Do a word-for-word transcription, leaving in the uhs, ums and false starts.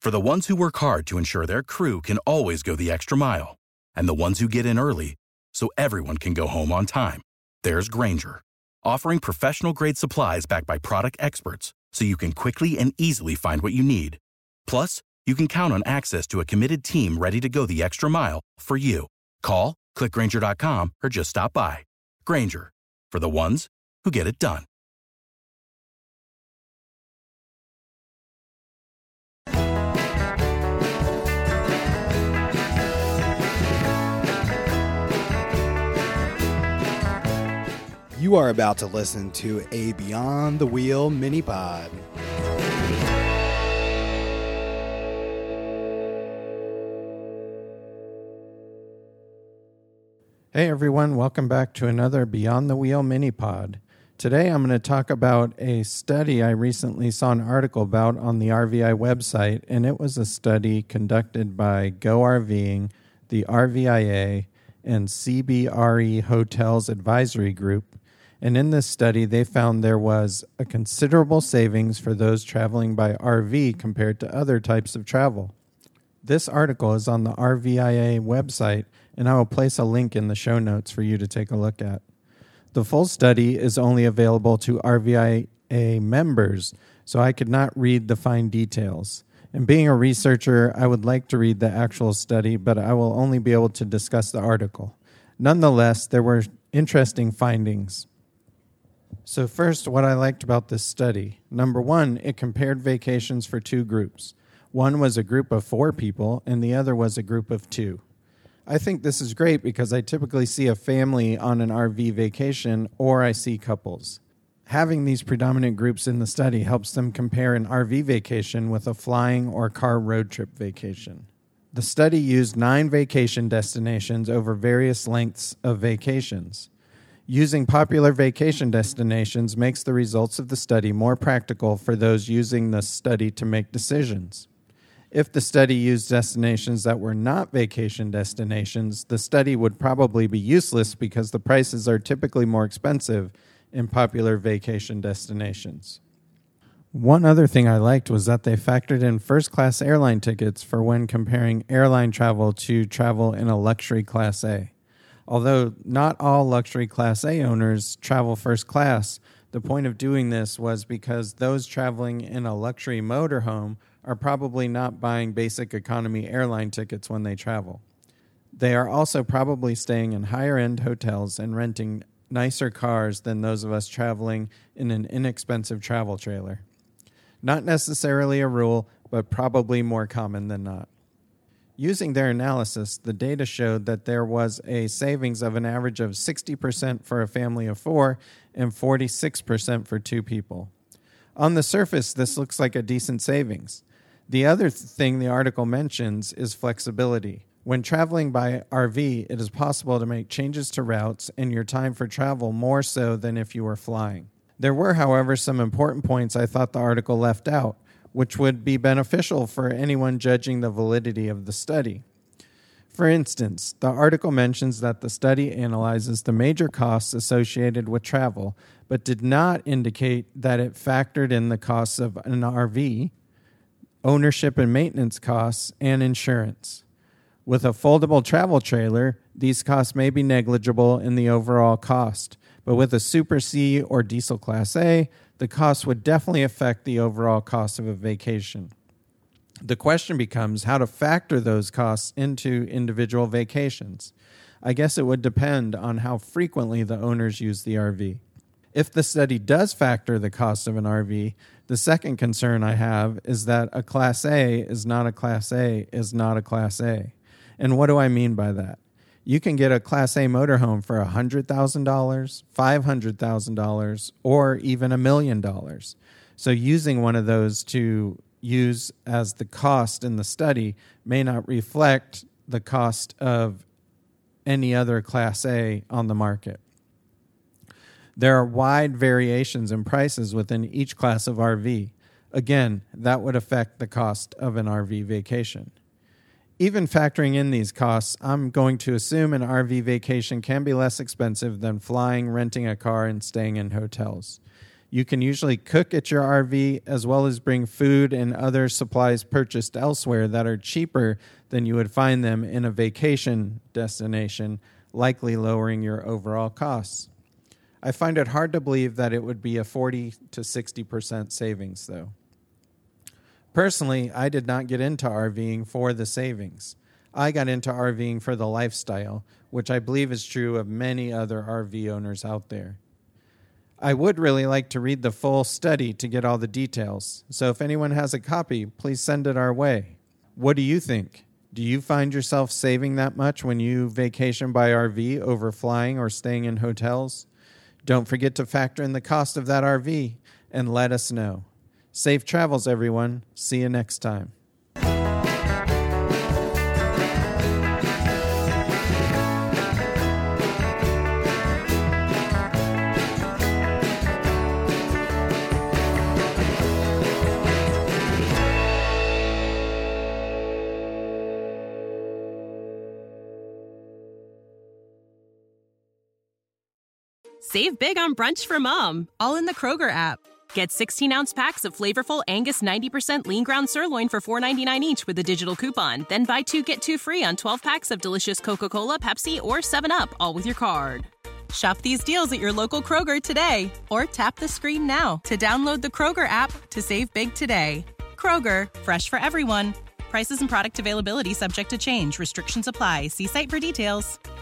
For the ones who work hard to ensure their crew can always go the extra mile, and the ones who get in early so everyone can go home on time, there's Grainger, offering professional-grade supplies backed by product experts so you can quickly and easily find what you need. Plus, you can count on access to a committed team ready to go the extra mile for you. Call, click Grainger dot com, or just stop by. Grainger, for the ones who get it done. You are about to listen to a Beyond the Wheel mini-pod. Hey everyone, welcome back to another Beyond the Wheel mini-pod. Today I'm going to talk about a study I recently saw an article about on the R V I website, and it was a study conducted by GoRVing, the R V I A, and C B R E Hotels Advisory Group. And in this study, they found there was a considerable savings for those traveling by R V compared to other types of travel. This article is on the R V I A website, and I will place a link in the show notes for you to take a look at. The full study is only available to R V I A members, so I could not read the fine details. And being a researcher, I would like to read the actual study, but I will only be able to discuss the article. Nonetheless, there were interesting findings. So first, what I liked about this study. Number one, it compared vacations for two groups. One was a group of four people, and the other was a group of two. I think this is great because I typically see a family on an R V vacation, or I see couples. Having these predominant groups in the study helps them compare an R V vacation with a flying or car road trip vacation. The study used nine vacation destinations over various lengths of vacations. Using popular vacation destinations makes the results of the study more practical for those using the study to make decisions. If the study used destinations that were not vacation destinations, the study would probably be useless because the prices are typically more expensive in popular vacation destinations. One other thing I liked was that they factored in first-class airline tickets for when comparing airline travel to travel in a luxury Class A. Although not all luxury Class A owners travel first class, the point of doing this was because those traveling in a luxury motorhome are probably not buying basic economy airline tickets when they travel. They are also probably staying in higher-end hotels and renting nicer cars than those of us traveling in an inexpensive travel trailer. Not necessarily a rule, but probably more common than not. Using their analysis, the data showed that there was a savings of an average of sixty percent for a family of four and forty-six percent for two people. On the surface, this looks like a decent savings. The other th- thing the article mentions is flexibility. When traveling by R V, it is possible to make changes to routes and your time for travel more so than if you were flying. There were, however, some important points I thought the article left out, which would be beneficial for anyone judging the validity of the study. For instance, the article mentions that the study analyzes the major costs associated with travel, but did not indicate that it factored in the costs of an R V, ownership and maintenance costs, and insurance. With a foldable travel trailer, these costs may be negligible in the overall cost, but with a Super C or Diesel Class A, the cost would definitely affect the overall cost of a vacation. The question becomes how to factor those costs into individual vacations. I guess it would depend on how frequently the owners use the R V. If the study does factor the cost of an R V, the second concern I have is that a Class A is not a Class A is not a Class A. And what do I mean by that? You can get a Class A motorhome for one hundred thousand dollars, five hundred thousand dollars, or even a million dollars. So using one of those to use as the cost in the study may not reflect the cost of any other Class A on the market. There are wide variations in prices within each class of R V. Again, that would affect the cost of an R V vacation. Even factoring in these costs, I'm going to assume an R V vacation can be less expensive than flying, renting a car, and staying in hotels. You can usually cook at your R V as well as bring food and other supplies purchased elsewhere that are cheaper than you would find them in a vacation destination, likely lowering your overall costs. I find it hard to believe that it would be a forty to sixty percent savings, though. Personally, I did not get into RVing for the savings. I got into RVing for the lifestyle, which I believe is true of many other R V owners out there. I would really like to read the full study to get all the details, so if anyone has a copy, please send it our way. What do you think? Do you find yourself saving that much when you vacation by R V over flying or staying in hotels? Don't forget to factor in the cost of that R V and let us know. Safe travels, everyone. See you next time. Save big on brunch for mom, all in the Kroger app. Get sixteen-ounce packs of flavorful Angus ninety percent lean ground sirloin for four ninety-nine each with a digital coupon. Then buy two, get two free on twelve packs of delicious Coca-Cola, Pepsi, or seven up, all with your card. Shop these deals at your local Kroger today, or tap the screen now to download the Kroger app to save big today. Kroger, fresh for everyone. Prices and product availability subject to change. Restrictions apply. See site for details.